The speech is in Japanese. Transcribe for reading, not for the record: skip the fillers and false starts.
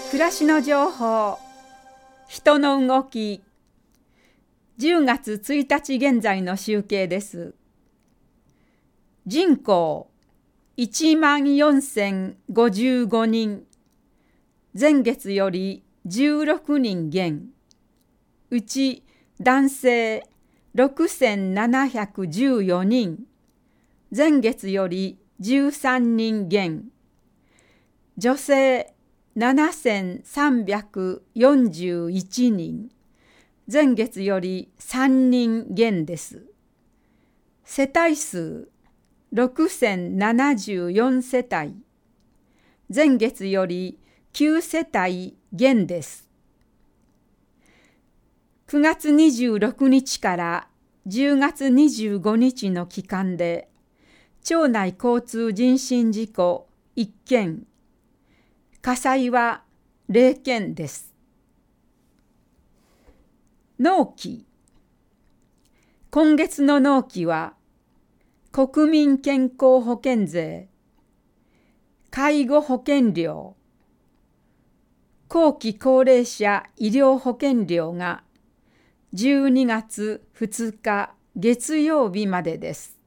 暮らしの情報、人の動き、10月1日現在の集計です。人口14,055人、前月より16人減、うち男性6,714人、前月より13人減、女性7,341人、前月より3人減です。世帯数6,074世帯、前月より9世帯減です。9月26日から10月25日の期間で、町内交通人身事故1件、火災は0件です。納期。今月の納期は、国民健康保険税、介護保険料、後期高齢者医療保険料が12月2日月曜日までです。